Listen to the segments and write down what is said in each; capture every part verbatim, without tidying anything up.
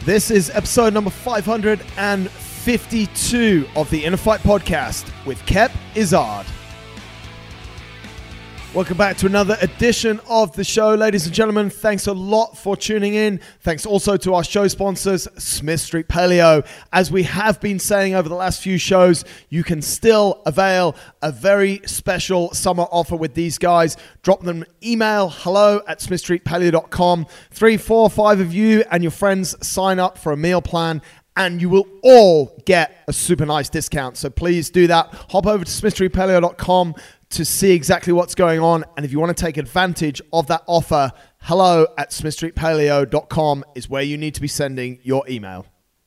This is episode number five hundred fifty-two of the Inner Fight Podcast with Kep Izzard. Welcome back to another edition of the show, ladies and gentlemen. Thanks a lot for tuning in. Thanks also to our show sponsors, Smith Street Paleo. As we have been saying over the last few shows, you can still avail a very special summer offer with these guys. Drop them an email, hello at smith street paleo dot com. Three, four, five of you and your friends sign up for a meal plan, and you will all get a super nice discount. So please do that. Hop over to smith street paleo dot com to see exactly what's going on. And if you want to take advantage of that offer, hello at smith street paleo dot com is where you need to be sending your email.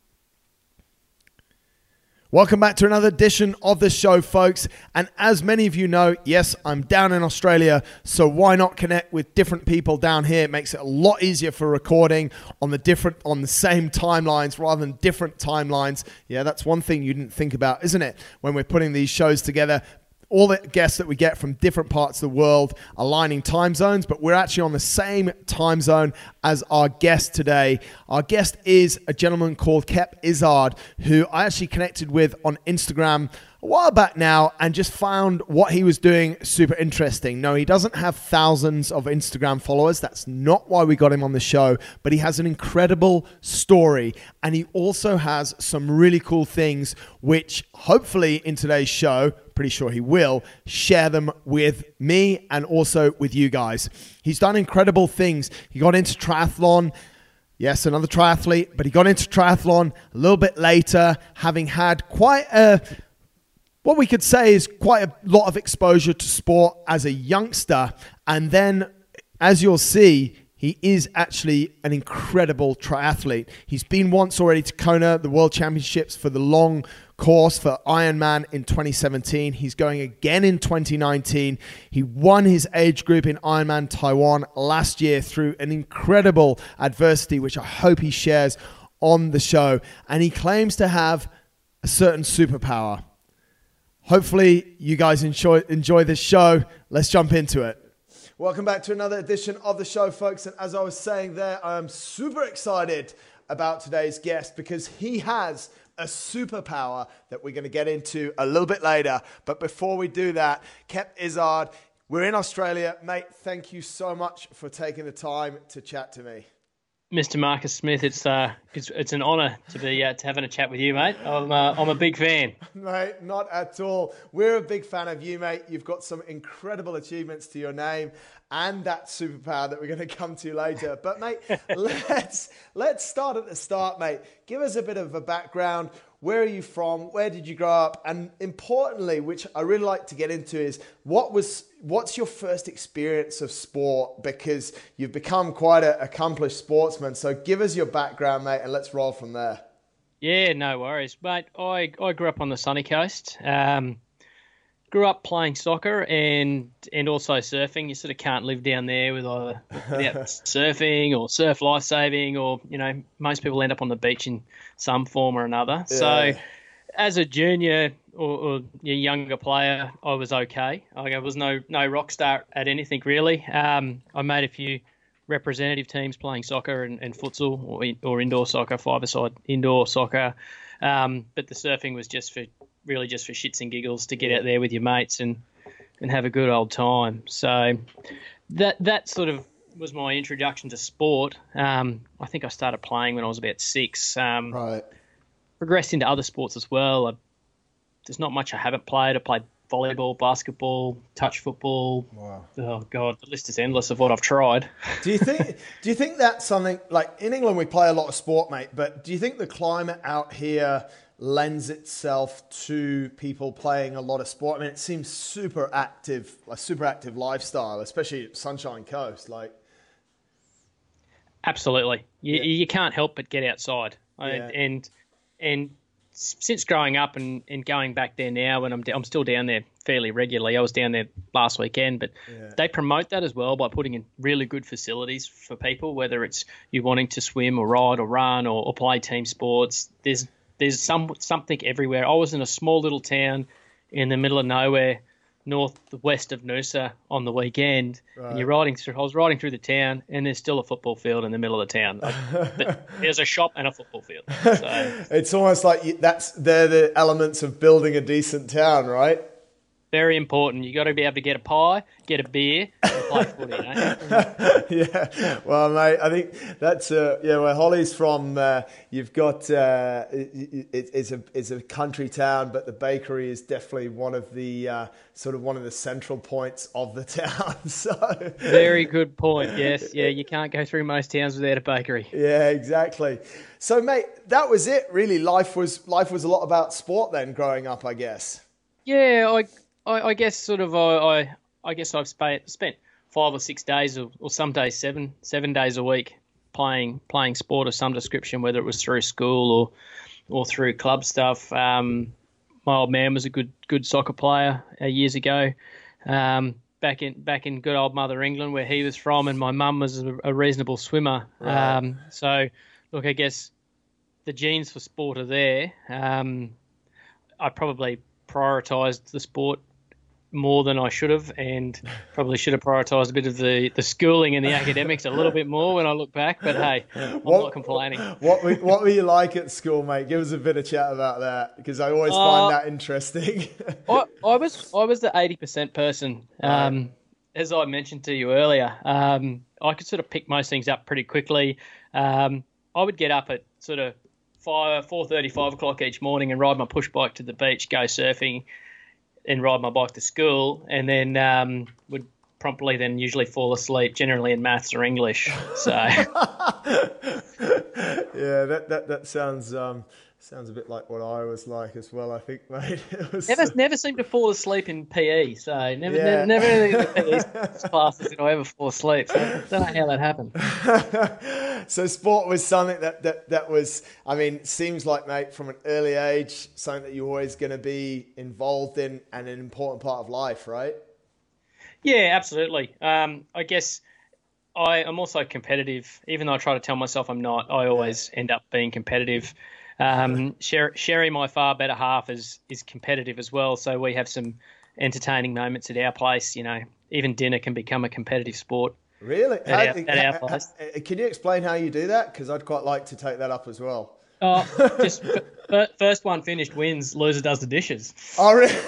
Welcome back to another edition of the show, folks. And as many of you know, yes, I'm down in Australia, so why not connect with different people down here? It makes it a lot easier for recording on the different, on the same timelines rather than different timelines. Yeah, that's one thing you didn't think about, isn't it? When we're putting these shows together, all the guests that we get from different parts of the world aligning time zones, but we're actually on the same time zone as our guest today. Our guest is a gentleman called Kep Izzard, who I actually connected with on Instagram a while back now and just found what he was doing super interesting. No, he doesn't have thousands of Instagram followers. That's not why we got him on the show, but he has an incredible story, and he also has some really cool things, which hopefully in today's show, pretty sure he will, share them with me and also with you guys. He's done incredible things. He got into triathlon. Yes, another triathlete, but he got into triathlon a little bit later, having had quite a, what we could say is quite a lot of exposure to sport as a youngster. And then, as you'll see, he is actually an incredible triathlete. He's been once already to Kona, the World Championships for the long course for Ironman in twenty seventeen. He's going again in twenty nineteen. He won his age group in Ironman Taiwan last year through an incredible adversity, which I hope he shares on the show. And he claims to have a certain superpower. Hopefully you guys enjoy, enjoy this show. Let's jump into it. Welcome back to another edition of the show, folks. And as I was saying there, I am super excited about today's guest because he has a superpower that we're going to get into a little bit later. But before we do that, Kep Izzard, we're in Australia. Mate, thank you so much for taking the time to chat to me. Mister Marcus Smith, it's uh, it's, it's an honour to be uh, to having a chat with you, mate. I'm uh, I'm a big fan. Mate, not at all. We're a big fan of you, mate. You've got some incredible achievements to your name and that superpower that we're going to come to later. But mate, let's let's start at the start, mate. Give us a bit of a background. Where are you from? Where did you grow up? And importantly, which I really like to get into, is what was what's your first experience of sport? Because you've become quite an accomplished sportsman. So give us your background, mate, and let's roll from there. Yeah, no worries, mate. I, I grew up on the sunny coast. Um, grew up playing soccer and and also surfing. You sort of can't live down there with either without surfing or surf lifesaving, or you know, most people end up on the beach in some form or another. Yeah. So as a junior or, or a younger player, I was okay. I was no no rock star at anything really. Um, I made a few representative teams playing soccer and, and futsal or, or indoor soccer, five-a-side indoor soccer. Um, but the surfing was just for really just for shits and giggles to get out there with your mates and, and have a good old time. So that that sort of was my introduction to sport. Um, I think I started playing when I was about six. Um, right. Progressed into other sports as well. I, there's not much I haven't played. I played volleyball, basketball, touch football. Wow. Oh God, the list is endless of what I've tried. Do you think? Do you think that's something like in England we play a lot of sport, mate? But do you think the climate out here lends itself to people playing a lot of sport? I mean, it seems super active, a super active lifestyle, especially at Sunshine Coast. Like, absolutely, you, yeah. you can't help but get outside, Yeah. and and since growing up and, and going back there now, and I'm I'm still down there fairly regularly. I was down there last weekend, but Yeah. they promote that as well by putting in really good facilities for people, whether it's you wanting to swim or ride or run or, or play team sports. There's there's some something everywhere. I was in a small little town in the middle of nowhere northwest of Noosa on the weekend, Right. and you're riding through. I was riding through the town, and there's still a football field in the middle of the town. I, there's a shop and a football field. So It's almost like you, that's they're the elements of building a decent town, right? very important. You got to be able to get a pie, get a beer, and play footy. You know? Yeah, well, mate, I think that's uh, yeah. Where Holly's from, uh, you've got uh, it, it, it's a it's a country town, but the bakery is definitely one of the uh, sort of one of the central points of the town. So Very good point. Yes, yeah. You can't go through most towns without a bakery. yeah, exactly. So, mate, that was it. Really, life was life was a lot about sport then. Growing up, I guess. Yeah, I, I, I guess sort of I, I, I guess I've spent spent five or six days, or, or some days seven, seven days a week playing playing sport of some description, whether it was through school or or through club stuff. Um, my old man was a good good soccer player uh, years ago, um, back in back in good old Mother England where he was from, and my mum was a, a reasonable swimmer. Right. Um, so, look, I guess the genes for sport are there. Um, I probably prioritised the sport more than I should have, and probably should have prioritised a bit of the, the schooling and the academics a little bit more when I look back. But hey, I'm What- not complaining. What were, what were you like at school, mate? Give us a bit of chat about that, because I always Uh, find that interesting. I, I was I was the eighty percent person, um, as I mentioned to you earlier. Um, I could sort of pick most things up pretty quickly. Um, I would get up at sort of five, four thirty, five o'clock each morning and ride my push bike to the beach, go surfing, and ride my bike to school, and then um, would promptly then usually fall asleep, generally in maths or English. So Yeah, that that that sounds um sounds a bit like what I was like as well. I think, mate. It was, never never seemed to fall asleep in P E. So never Yeah. never, never in the P E classes did I ever fall asleep. So I don't know how that happened. So sport was something that, that, that was, I mean, it seems like, mate, from an early age, something that you're always going to be involved in and an important part of life, right? Yeah, absolutely. Um, I guess I am also competitive. Even though I try to tell myself I'm not, I always end up being competitive. Um, Sher- Sherry, my far better half, is is competitive as well. So we have some entertaining moments at our place. You know, even dinner can become a competitive sport. Really? At our- at our place. how- can you explain how you do that? Because I'd quite like to take that up as well. Oh, just f- first one finished wins. Loser does the dishes. Oh,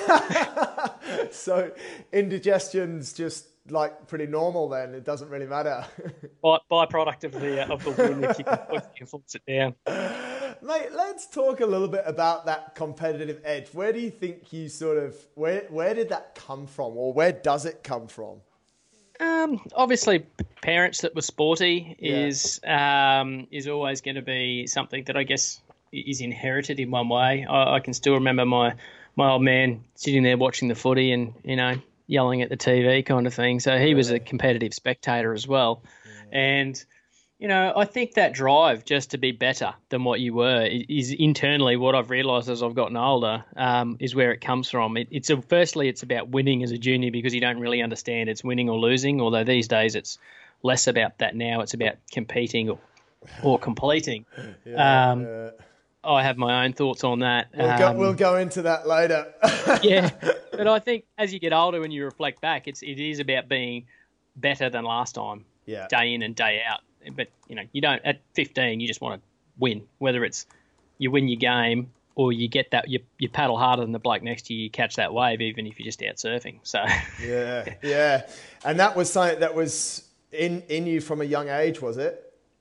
really? So indigestion's just like pretty normal then. It doesn't really matter. By byproduct of the of the win if you can, if you can force it down. Mate, let's talk a little bit about that competitive edge. Where do you think you sort of, where where did that come from, or where does it come from? Um, obviously, p- parents that were sporty Yeah. is um, is always going to be something that I guess i- is inherited in one way. I, I can still remember my my old man sitting there watching the footy and you know yelling at the T V kind of thing. So he was a competitive spectator as well, and you know I think that drive just to be better than what you were i- is internally what I've realised as I've gotten older um, is where it comes from. It, it's a, firstly it's about winning as a junior because you don't really understand it's winning or losing. Although these days it's less about that now. It's about competing or, or completing. Yeah, um, yeah. I have my own thoughts on that. We'll, go, Um, we'll go into that later. yeah, but I think as you get older, when you reflect back, it's it is about being better than last time, Yeah. day in and day out. But you know, you don't at fifteen, you just want to win. Whether it's you win your game or you get that you you paddle harder than the bloke next to you, you catch that wave, even if you're just out surfing. So Yeah, yeah. And that was something that was in, in you from a young age, was it?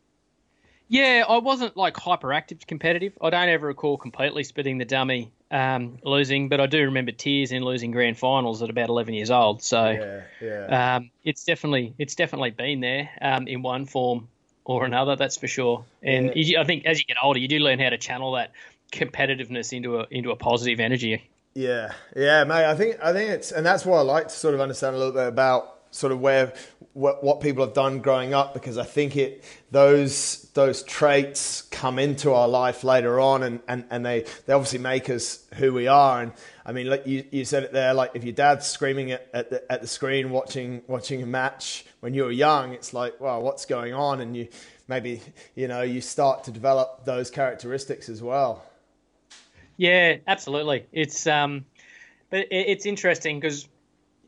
yeah, I wasn't like hyperactive competitive. I don't ever recall completely spitting the dummy um, losing, but I do remember tears in losing grand finals at about eleven years old. So. Yeah, yeah. Um, it's definitely it's definitely been there um, in one form or another, that's for sure. And Yeah. you, I think as you get older, you do learn how to channel that competitiveness into a into a positive energy. Yeah, yeah, mate. I think I think it's, and that's what I like to sort of understand a little bit about sort of where what, what people have done growing up, because I think it those those traits come into our life later on, and, and, and they, they obviously make us who we are. And I mean, like you, you said it there, like if your dad's screaming at, at the at the screen watching watching a match when you were young, it's like, well, what's going on? And you maybe you know you start to develop those characteristics as well. Yeah, absolutely. It's um, but it, it's interesting because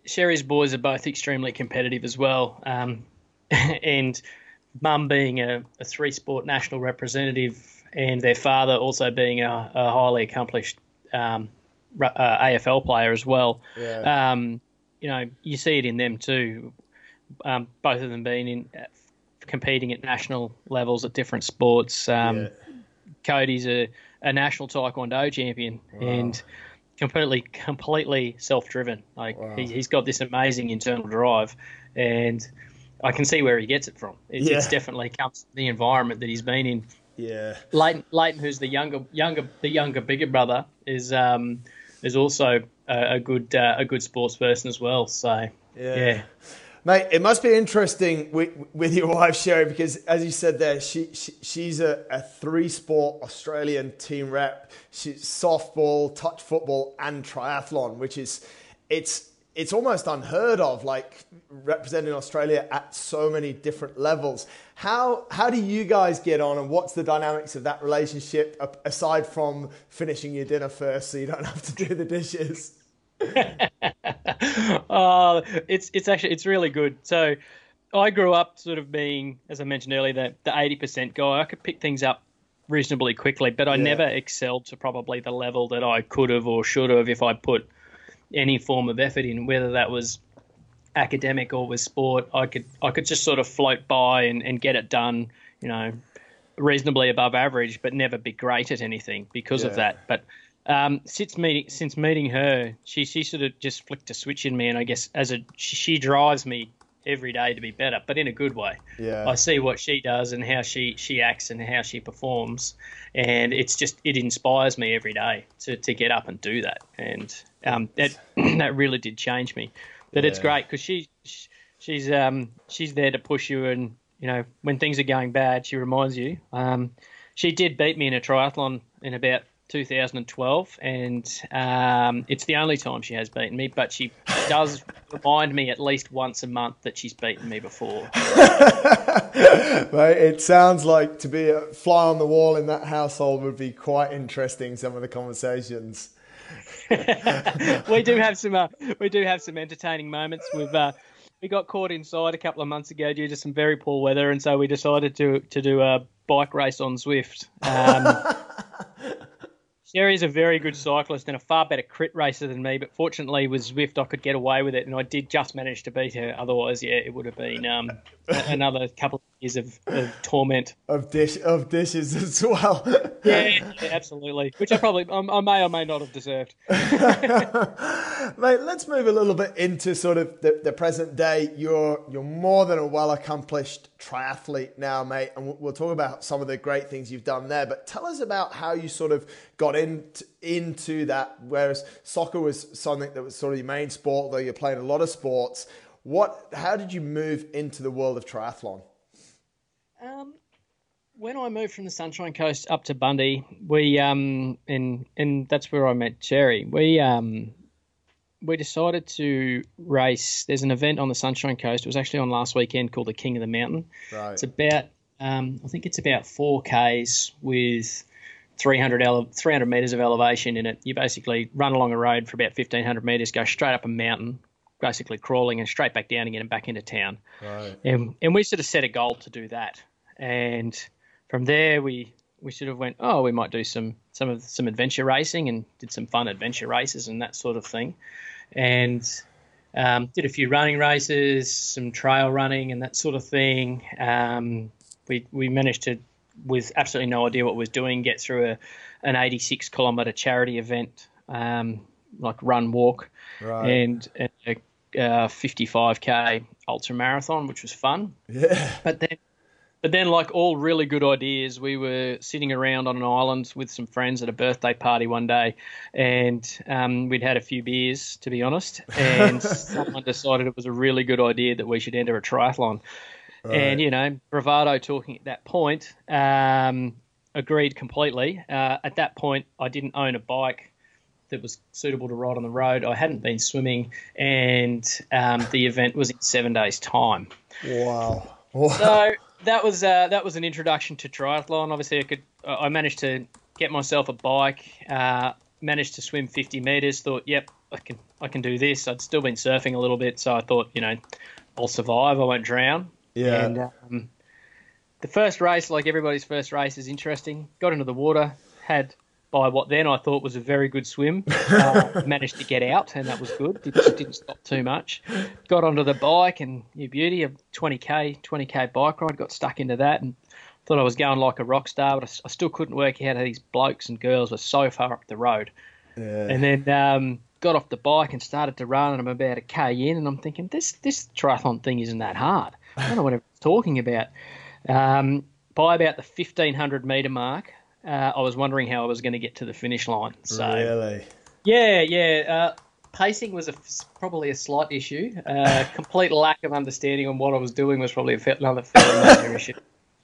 Sherry's boys are both extremely competitive as well. Um, and mum being a, a three-sport national representative and their father also being a, a highly accomplished um, uh, A F L player as well. Yeah. Um, you know, you see it in them too. Um, both of them being in uh, competing at national levels at different sports. Um, Yeah. Cody's a, a national taekwondo champion Wow. and completely, completely self-driven. Like Wow. he, he's got this amazing internal drive, and I can see where he gets it from. It, Yeah. It's definitely comes from the environment that he's been in. Yeah. Leighton, Leighton, who's the younger, younger, the younger, bigger brother, is um, is also a, a good, uh, a good sports person as well. So Yeah. yeah. Mate, it must be interesting with, with your wife, Sherry, because as you said there, she, she she's a, a three-sport Australian team rep. She's softball, touch football, and triathlon, which is, it's it's almost unheard of, like representing Australia at so many different levels. How how do you guys get on, and what's the dynamics of that relationship, aside from finishing your dinner first so you don't have to do the dishes? Oh, it's it's actually it's really good. So I grew up sort of being, as I mentioned earlier, the the eighty percent guy. I could pick things up reasonably quickly, but I Yeah. never excelled to probably the level that I could have or should have if I put any form of effort in, whether that was academic or with sport. I could I could just sort of float by and, and get it done, you know, reasonably above average, but never be great at anything because Yeah. of that. But Um, since meeting since meeting her, she she sort of just flicked a switch in me, and I guess as a she, she drives me every day to be better, but in a good way. Yeah. I see what she does and how she, she acts and how she performs, and it's just it inspires me every day to, to get up and do that, and um, that that really did change me. But it's Yeah. great because she she's um she's there to push you, and you know when things are going bad, she reminds you. Um, she did beat me in a triathlon in about two thousand twelve, and um, it's the only time she has beaten me, but she does remind me at least once a month that she's beaten me before. Right, it sounds like to be a fly on the wall in that household would be quite interesting, some of the conversations. we do have some uh, we do have some entertaining moments. We've uh, we got caught inside a couple of months ago due to some very poor weather, and so we decided to to do a bike race on Zwift. Um, Sherry's a very good cyclist and a far better crit racer than me, but fortunately with Zwift I could get away with it, and I did just manage to beat her. Otherwise, yeah, it would have been um, another couple of years of, of torment. Of dish of dishes as well. Yeah, yeah, absolutely. Which I probably I, I may or may not have deserved. Mate, let's move a little bit into sort of the, the present day. You're you're more than a well accomplished triathlete now, mate, and we'll, we'll talk about some of the great things you've done there. But tell us about how you sort of got into into that. Whereas soccer was something that was sort of your main sport, though you're playing a lot of sports. What? How did you move into the world of triathlon? Um, when I moved from the Sunshine Coast up to Bundy, we um and and that's where I met Cherry. We um we decided to race. There's an event on the Sunshine Coast. It was actually on last weekend called the King of the Mountain. Right. It's about um I think it's about four Ks with three hundred ele- three hundred meters of elevation in it. You basically run along a road for about fifteen hundred meters, go straight up a mountain, basically crawling, and straight back down again and back into town. Right. And and we sort of set a goal to do that. And from there we we sort of went, oh, we might do some some of some adventure racing, and did some fun adventure races and that sort of thing. And um, did a few running races, some trail running and that sort of thing. Um, we we managed to, with absolutely no idea what we was doing, get through a an eighty-six kilometre charity event, um, like run walk, Right. and, and a uh, fifty-five K ultra marathon, which was fun. Yeah. But then, but then, like all really good ideas, we were sitting around on an island with some friends at a birthday party one day, and um, we'd had a few beers, to be honest, and someone decided it was a really good idea that we should enter a triathlon. Right. And, you know, bravado talking at that point, um, agreed completely. Uh, at that point, I didn't own a bike that was suitable to ride on the road. I hadn't been swimming, and um, the event was in seven days' time. Wow. Wow. So that was uh, that was an introduction to triathlon. Obviously, I could I managed to get myself a bike, uh, managed to swim fifty meters. Thought, yep, I can I can do this. I'd still been surfing a little bit, so I thought, you know, I'll survive. I won't drown. Yeah. And um, the first race, like everybody's first race, is interesting. Got into the water, had by what then I thought was a very good swim. Uh, managed to get out, and that was good. Didn't, didn't stop too much. Got onto the bike, and your beauty of twenty K, twenty K bike ride, got stuck into that, and thought I was going like a rock star, but I, I still couldn't work out how these blokes and girls were so far up the road. Yeah. And then um, got off the bike and started to run, and I'm about a K in, and I'm thinking, this this triathlon thing isn't that hard. I don't know what I'm talking about. Um, by about the fifteen hundred metre mark, uh, I was wondering how I was going to get to the finish line. So, really? Yeah, yeah. Uh, pacing was a, probably a slight issue. Uh, complete lack of understanding on what I was doing was probably a, another fairly major issue.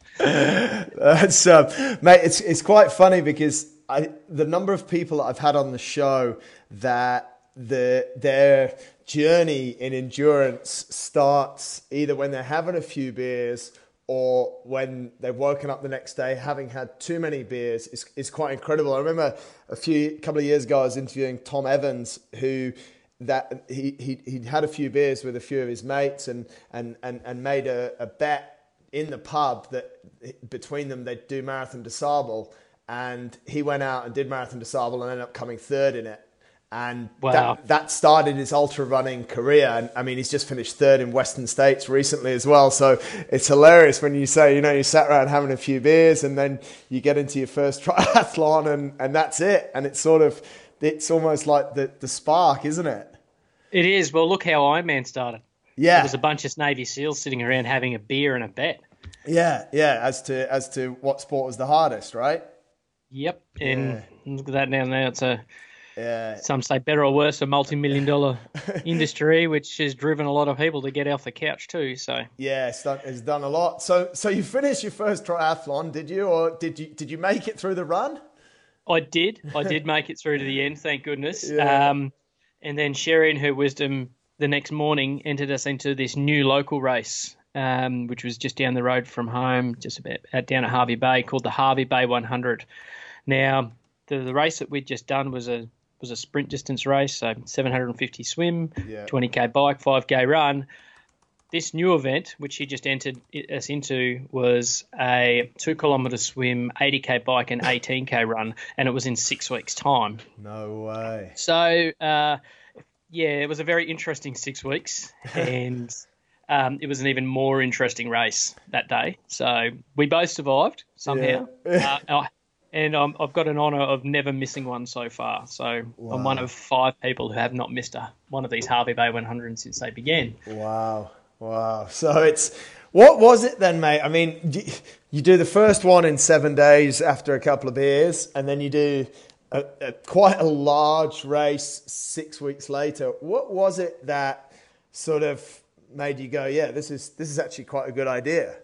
That's uh, mate. It's it's quite funny because I the number of people that I've had on the show that the their journey in endurance starts either when they're having a few beers or when they've woken up the next day having had too many beers is is quite incredible. I remember a few couple of years ago I was interviewing Tom Evans, who that he he he'd had a few beers with a few of his mates and and and, and made a, a bet in the pub that between them they'd do Marathon des Sables, and he went out and did Marathon des Sables and ended up coming third in it. And wow. that, that started his ultra running career. And I mean, he's just finished third in Western States recently as well. So it's hilarious when you say, you know, you sat around having a few beers and then you get into your first triathlon and, and that's it. And it's sort of, it's almost like the, the spark, isn't it? It is. Well, look how Ironman started. Yeah. There was a bunch of Navy SEALs sitting around having a beer and a bet. Yeah, yeah, as to as to what sport was the hardest, right? Yep. And yeah. Look at that now. Now it's a, yeah. some say better or worse, a multi-million dollar industry, which has driven a lot of people to get off the couch too. So yeah, it's done, it's done a lot. So so you finished your first triathlon, did you, or did you did you make it through the run? I did. I did make it through to the end, thank goodness. Yeah. Um, and then Sherry and her wisdom the next morning entered us into this new local race, um, which was just down the road from home, just about out down at Harvey Bay, called the Harvey Bay one hundred. Now, the, the race that we'd just done was a was a sprint distance race, so seven hundred fifty swim, yeah. twenty K bike, five K run. This new event, which he just entered us into, was a two kilometre swim, eighty K bike, and eighteen K run, and it was in six weeks' time. No way. So, uh, yeah, it was a very interesting six weeks, and um, it was an even more interesting race that day. So we both survived somehow, yeah. uh, and um, I've got an honour of never missing one so far. So wow. I'm one of five people who have not missed a, one of these Harvey Bay one hundred since they began. Wow. Wow. So it's, what was it then, mate? I mean, you do the first one in seven days after a couple of beers, and then you do a, a, quite a large race six weeks later. What was it that sort of made you go, yeah, this is this is actually quite a good idea?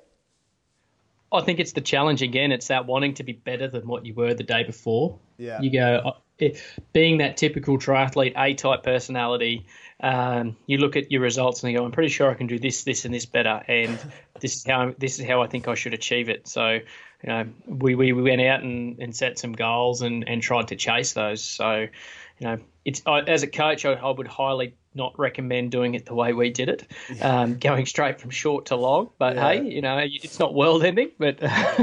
I think it's the challenge again. It's that wanting to be better than what you were the day before. Yeah. You go, it, being that typical triathlete A-type personality, um, you look at your results and you go, I'm pretty sure I can do this, this, and this better, and this is how this is how I think I should achieve it. So, you know, we we, we went out and, and set some goals and, and tried to chase those. So, you know, it's I, as a coach, I, I would highly not recommend doing it the way we did it, um, going straight from short to long. But yeah. hey, you know, it's not world ending. But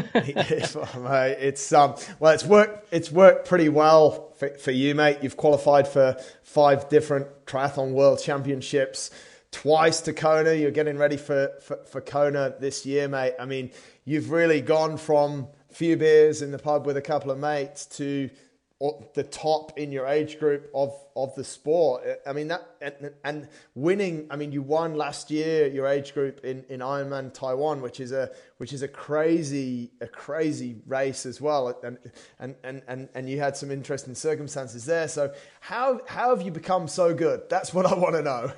mate, it's um, well, it's worked. It's worked pretty well for, for you, mate. You've qualified for five different triathlon world championships, twice to Kona. You're getting ready for, for for Kona this year, mate. I mean, you've really gone from a few beers in the pub with a couple of mates to the top in your age group of, of the sport. I mean, that and, and winning, I mean, you won last year your age group in, in Ironman Taiwan, which is a which is a crazy a crazy race as well. And and, and, and, and you had some interesting circumstances there. So how how have you become so good? That's what I want to know.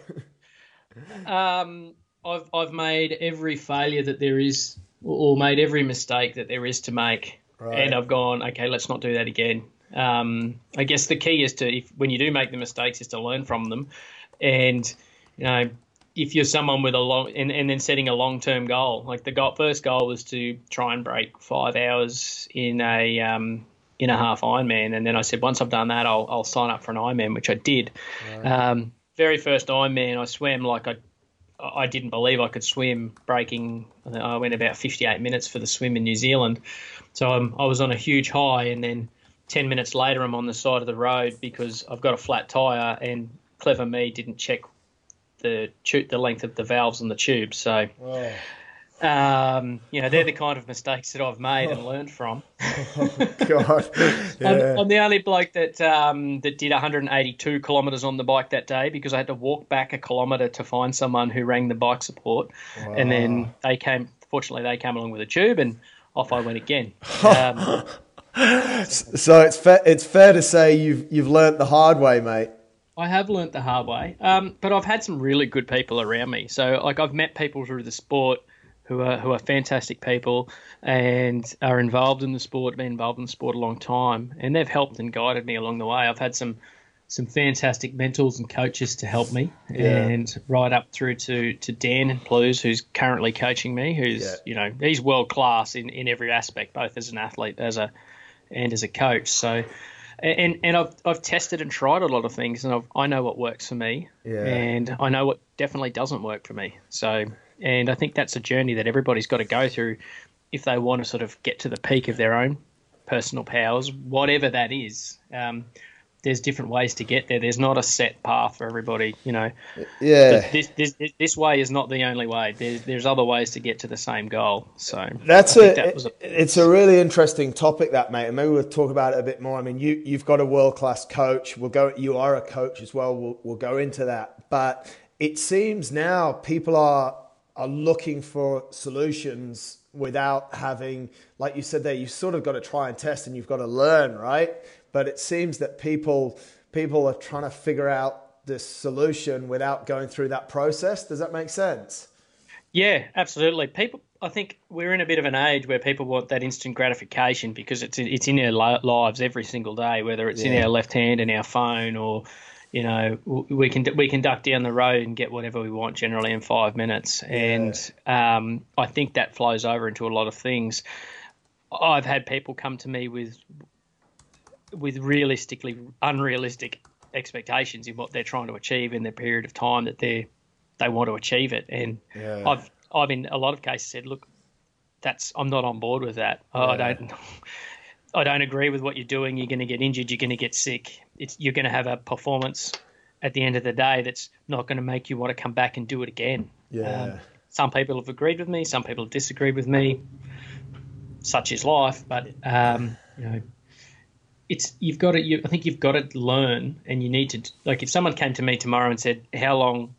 um I've I've made every failure that there is, or made every mistake that there is to make. Right. And I've gone, okay, let's not do that again. Um, I guess the key is to, if, when you do make the mistakes, is to learn from them. And, you know, if you're someone with a long, and, and then setting a long-term goal, like the goal, first goal was to try and break five hours in a, um, in a half Ironman. And then I said, once I've done that, I'll, I'll sign up for an Ironman, which I did. Right. Um, very first Ironman, I swam like I, I didn't believe I could swim, breaking. I went about fifty-eight minutes for the swim in New Zealand. So um, I was on a huge high, and then ten minutes later, I'm on the side of the road because I've got a flat tyre, and clever me didn't check the tube, the length of the valves on the tube. So, oh. um, you know, they're the kind of mistakes that I've made and learned from. Oh, God. Yeah. I'm, I'm the only bloke that um, that did one hundred eighty-two kilometres on the bike that day because I had to walk back a kilometre to find someone who rang the bike support. Wow. And then they came, fortunately, they came along with a tube, and off I went again. Um, so it's fair, it's fair to say you've you've learnt the hard way, mate. I have learnt the hard way, um, but I've had some really good people around me. So, like, I've met people through the sport who are who are fantastic people and are involved in the sport, been involved in the sport a long time, and they've helped and guided me along the way. I've had some some fantastic mentors and coaches to help me, yeah. and right up through to, to Dan Plews, who's currently coaching me, who's, yeah. you know, he's world class in, in every aspect, both as an athlete as a and as a coach. So, and and I've I've tested and tried a lot of things, and I've, I know what works for me, yeah. and I know what definitely doesn't work for me. So, and I think that's a journey that everybody's got to go through if they want to sort of get to the peak of their own personal powers, whatever that is. Um, there's different ways to get there. There's not a set path for everybody, you know. Yeah. This this this way is not the only way. There's there's other ways to get to the same goal. So that's a, that was a it's a really interesting topic, that, mate. And maybe we'll talk about it a bit more. I mean, you you've got a world class coach. We'll go. You are a coach as well. We'll we'll go into that. But it seems now people are are looking for solutions without having, like you said there, you've sort of got to try and test and you've got to learn, right? But it seems that people people are trying to figure out this solution without going through that process. Does that make sense? Yeah, absolutely. People, I think we're in a bit of an age where people want that instant gratification because it's it's in their lives every single day, whether it's yeah. in our left hand in our phone or, you know, we can we can duck down the road and get whatever we want generally in five minutes. Yeah. And um, I think that flows over into a lot of things. I've had people come to me with with realistically unrealistic expectations in what they're trying to achieve in the period of time that they they want to achieve it. And yeah. I've I've in a lot of cases said, look, that's I'm not on board with that. Yeah. I don't I don't agree with what you're doing. You're going to get injured. You're going to get sick. It's you're going to have a performance at the end of the day that's not going to make you want to come back and do it again. Yeah. Um, some people have agreed with me. Some people have disagreed with me. Such is life. But um, you know. It's you've got to. You, I think you've got to learn, and you need to. Like, if someone came to me tomorrow and said, "How long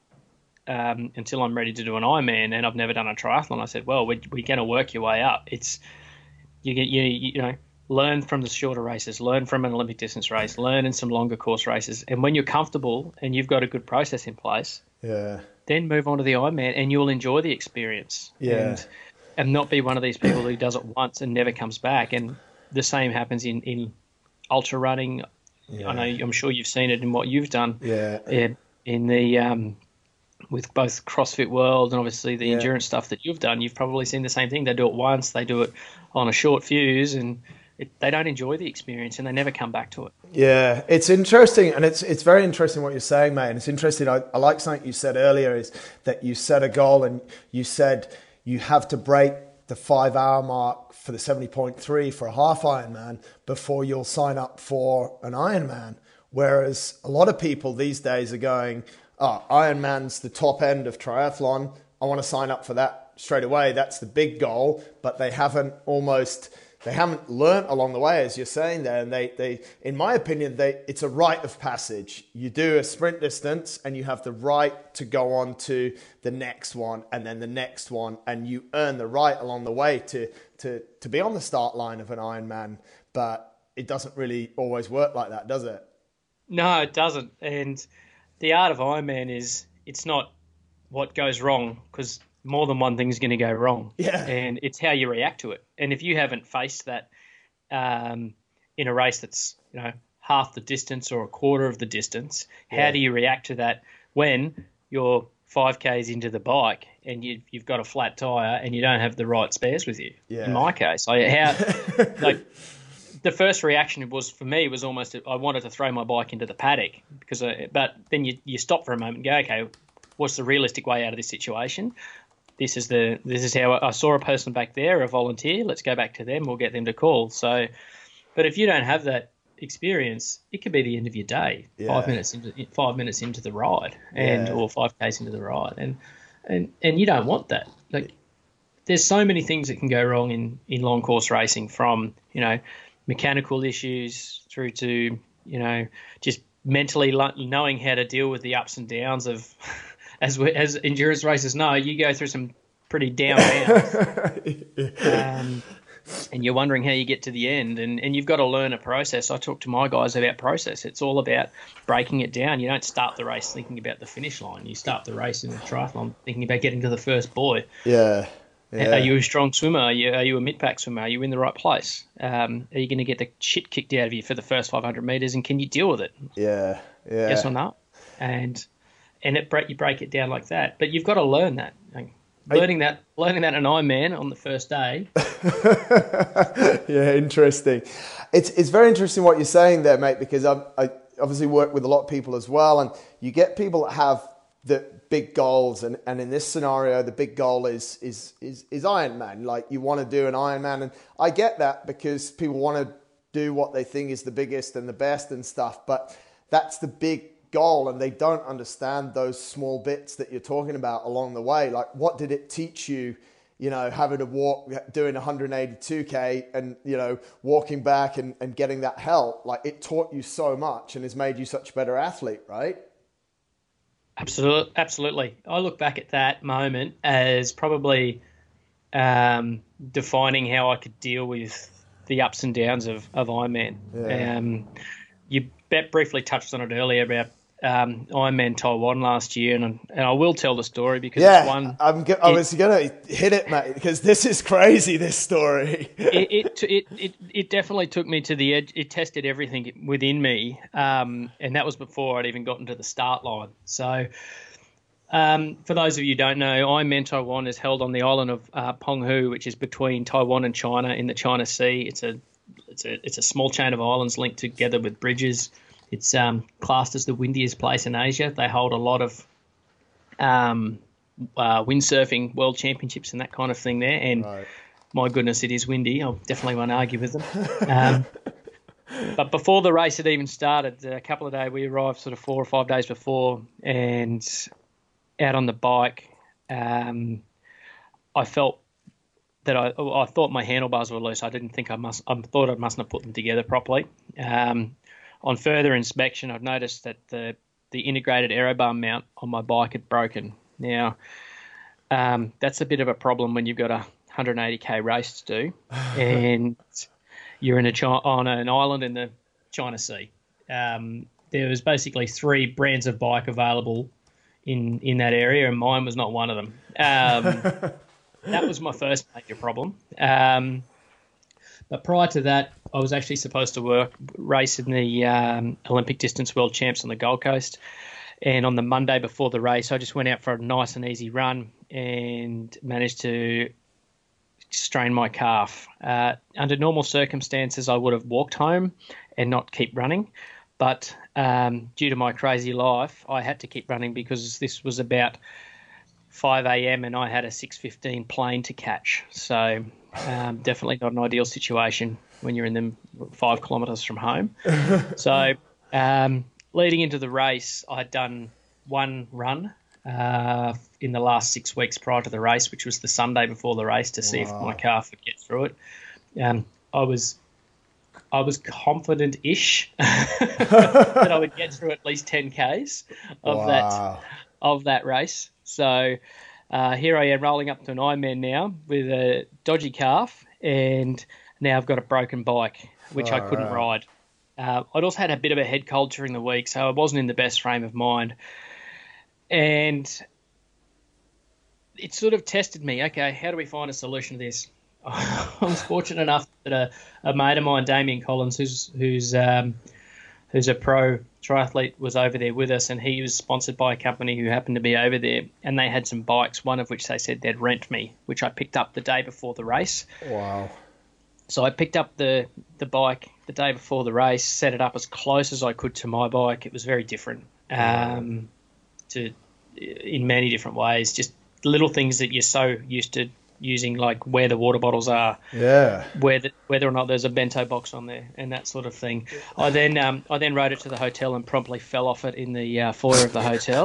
um, until I'm ready to do an Ironman?" and I've never done a triathlon, I said, "Well, we're, we're going to work your way up. It's you get you you know learn from the shorter races, learn from an Olympic distance race, learn in some longer course races, and when you're comfortable and you've got a good process in place, yeah, then move on to the Ironman, and you'll enjoy the experience, yeah, and, and not be one of these people who does it once and never comes back." And the same happens in in ultra running. Yeah. I know, I'm sure you've seen it in what you've done. Yeah. In, in the um, with both CrossFit World and obviously the yeah. endurance stuff that you've done, you've probably seen the same thing. They do it once, they do it on a short fuse, and it, they don't enjoy the experience and they never come back to it. Yeah, it's interesting, and it's it's very interesting what you're saying, mate. And it's interesting. I, I like something you said earlier, is that you set a goal and you said you have to break the five hour mark for the seventy point three for a half Ironman before you'll sign up for an Ironman. Whereas a lot of people these days are going, oh, Ironman's the top end of triathlon. I want to sign up for that straight away. That's the big goal. But they haven't almost, they haven't learnt along the way, as you're saying there. And they, they, in my opinion, they, it's a rite of passage. You do a sprint distance and you have the right to go on to the next one and then the next one. And you earn the right along the way to, to, to be on the start line of an Ironman. But it doesn't really always work like that, does it? No, it doesn't. And the art of Ironman is, it's not what goes wrong, because more than one thing is going to go wrong. Yeah. And it's how you react to it. And if you haven't faced that um, in a race that's, you know, half the distance or a quarter of the distance, yeah. how do you react to that when you're five Ks into the bike and you, you've got a flat tyre and you don't have the right spares with you? Yeah. In my case, I, how, like, the first reaction was for me was almost I wanted to throw my bike into the paddock because, I, but then you you stop for a moment and go, okay, what's the realistic way out of this situation? This is the this is how I, I saw a person back there, a volunteer. Let's go back to them. We'll get them to call. So, but if you don't have that experience, it could be the end of your day. Yeah. Five minutes into five minutes into the ride, and yeah. or five k's into the ride, and and and you don't want that. Like, there's so many things that can go wrong in in long course racing, from you know mechanical issues through to you know just mentally knowing how to deal with the ups and downs of. As we, as endurance racers know, you go through some pretty down rounds, um, and you're wondering how you get to the end, and, and you've got to learn a process. I talk to my guys about process. It's all about breaking it down. You don't start the race thinking about the finish line. You start the race in a triathlon thinking about getting to the first buoy. Yeah. Yeah. Are you a strong swimmer? Are you, are you a mid-pack swimmer? Are you in the right place? Um, are you going to get the shit kicked out of you for the first five hundred metres, and can you deal with it? Yeah. Yeah. Yes or no? And... And it break you break it down like that, but you've got to learn that. Like, learning that, learning that an Ironman on the first day. Yeah, interesting. It's it's very interesting what you're saying there, mate. Because I I obviously work with a lot of people as well, and you get people that have the big goals, and, and in this scenario, the big goal is is is is Ironman. Like, you want to do an Ironman, and I get that because people want to do what they think is the biggest and the best and stuff. But that's the big goal, and they don't understand those small bits that you're talking about along the way. Like, what did it teach you, you know, having to walk, doing one eighty-two K and, you know, walking back and, and getting that help? Like, it taught you so much and has made you such a better athlete, right? Absolutely. Absolutely. I look back at that moment as probably um, defining how I could deal with the ups and downs of, of Ironman. Yeah. Um, you briefly touched on it earlier about um, Ironman Taiwan last year, and and I will tell the story because yeah, it's one. I'm go- I was going to hit it, mate, because this is crazy. This story. it, it it it it definitely took me to the edge. It tested everything within me, um, and that was before I'd even gotten to the start line. So, um, for those of you who don't know, Ironman Taiwan is held on the island of uh, Penghu, which is between Taiwan and China in the China Sea. It's a it's a it's a small chain of islands linked together with bridges. It's um, classed as the windiest place in Asia. They hold a lot of um, uh, windsurfing world championships and that kind of thing there. And right. My goodness, it is windy. I definitely won't argue with them. Um, but before the race had even started, a couple of days, we arrived sort of four or five days before, and out on the bike, um, I felt that I, I thought my handlebars were loose. I didn't think I must. I thought I mustn't have put them together properly. Um, On further inspection, I've noticed that the, the integrated aerobar mount on my bike had broken. Now, um, that's a bit of a problem when you've got a one eighty K race to do, and you're in a on an island in the China Sea. Um, there was basically three brands of bike available in, in that area, and mine was not one of them. Um, that was my first major problem. Um, But prior to that, I was actually supposed to work race in the um, Olympic distance world champs on the Gold Coast. And on the Monday before the race, I just went out for a nice and easy run and managed to strain my calf. Uh, under normal circumstances, I would have walked home and not keep running. But um, due to my crazy life, I had to keep running because this was about five a.m. and I had a six fifteen plane to catch. So um, definitely not an ideal situation when you're in them five kilometres from home. So um, leading into the race, I had done one run uh, in the last six weeks prior to the race, which was the Sunday before the race, to see wow. if my calf would get through it. Um, I was I was confident-ish that I would get through at least ten Ks of wow. that of that race. So uh, here I am rolling up to an Ironman now with a dodgy calf, and now I've got a broken bike, which oh, I couldn't right. ride. Uh, I'd also had a bit of a head cold during the week, so I wasn't in the best frame of mind. And it sort of tested me. Okay, how do we find a solution to this? I was fortunate enough that a, a mate of mine, Damien Collins, who's who's um, who's a pro triathlete, was over there with us, and he was sponsored by a company who happened to be over there, and they had some bikes, one of which they said they'd rent me, which I picked up the day before the race. Wow. So I picked up the, the bike the day before the race, set it up as close as I could to my bike. It was very different um, to in many different ways. Just little things that you're so used to using, like where the water bottles are, yeah, whether whether or not there's a bento box on there, and that sort of thing. I then um, I then rode it to the hotel and promptly fell off it in the uh, foyer of the hotel.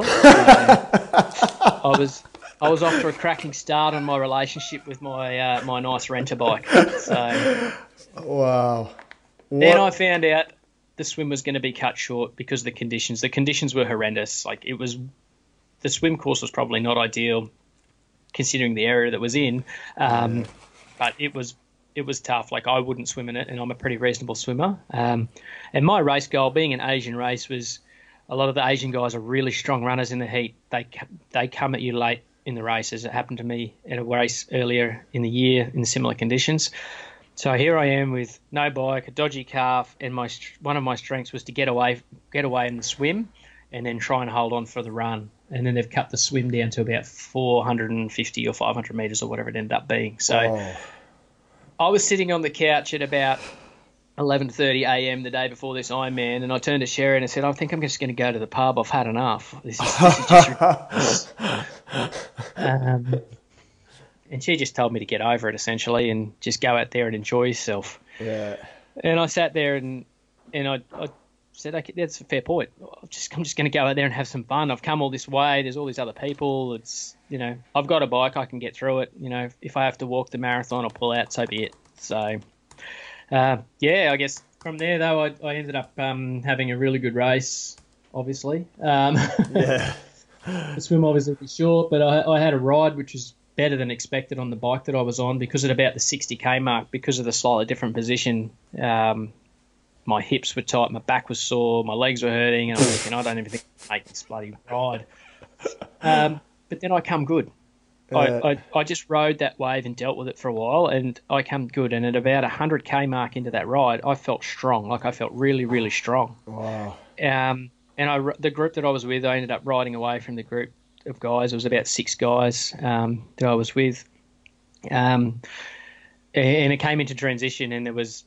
Uh, I was I was off to a cracking start on my relationship with my uh, my nice renter bike. So wow. What? Then I found out the swim was going to be cut short because of the conditions. The conditions were horrendous. Like it was, the swim course was probably not ideal, considering the area that was in, um, but it was it was tough. Like I wouldn't swim in it, and I'm a pretty reasonable swimmer. Um, and my race goal, being an Asian race, was a lot of the Asian guys are really strong runners in the heat. They they come at you late in the race, as it happened to me at a race earlier in the year in similar conditions. So here I am with no bike, a dodgy calf, and my one of my strengths was to get away get away in the swim, and then try and hold on for the run. And then they've cut the swim down to about four hundred fifty or five hundred metres or whatever it ended up being. So oh. I was sitting on the couch at about eleven thirty a.m. the day before this Ironman, and I turned to Sherry and I said, I think I'm just going to go to the pub. I've had enough. This is, this is just ridiculous. um, and she just told me to get over it, essentially, and just go out there and enjoy yourself. Yeah. And I sat there and and I, I said, okay, that's a fair point. I'm just, I'm just going to go out there and have some fun. I've come all this way. There's all these other people. It's, you know, I've got a bike. I can get through it. You know, if I have to walk the marathon or pull out, so be it. So, uh, yeah, I guess from there, though, I, I ended up um, having a really good race, obviously. Um, yeah. The swim obviously was short, but I, I had a ride which was better than expected on the bike that I was on, because at about the sixty K mark, because of the slightly different position, um, my hips were tight, my back was sore, my legs were hurting, and I'm thinking, I don't even think I can make this bloody ride. Um, but then I come good. Uh, I, I, I just rode that wave and dealt with it for a while, and I come good. And at about a one hundred K mark into that ride, I felt strong. Like I felt really, really strong. Wow. Um, and I, the group that I was with, I ended up riding away from the group of guys. It was about six guys um, that I was with. Um, and it came into transition, and there was,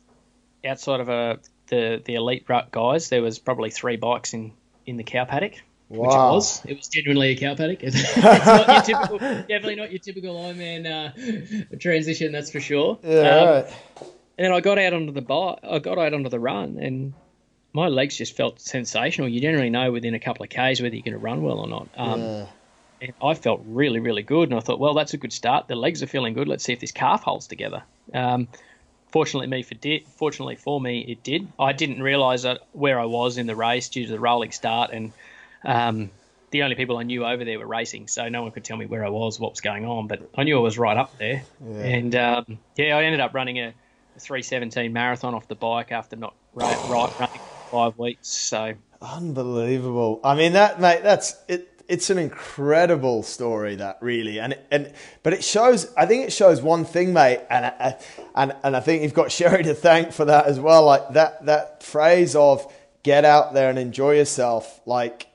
outside of a, the, the elite guys, there was probably three bikes in, in the cow paddock. Wow. Which it was. It was genuinely a cow paddock. It's not your typical, definitely not your typical Ironman uh, transition, that's for sure. Yeah, um, right. And then I got out onto the bar, I got out onto the run, and my legs just felt sensational. You generally know within a couple of Ks whether you're going to run well or not. Um, yeah. And I felt really, really good, and I thought, well, that's a good start. The legs are feeling good. Let's see if this calf holds together. Um, Fortunately, me for did. Fortunately for me, it did. I didn't realise that where I was in the race due to the rolling start, and um, the only people I knew over there were racing, so no one could tell me where I was, what was going on. But I knew I was right up there, Yeah. and um, yeah, I ended up running a, a three seventeen marathon off the bike after not right, right running for five weeks. So Unbelievable. I mean, that mate, that's it. It's an incredible story, that really, and and but it shows. I think it shows one thing, mate, and I, and and I think you've got Sherry to thank for that as well. Like that that phrase of "get out there and enjoy yourself." Like,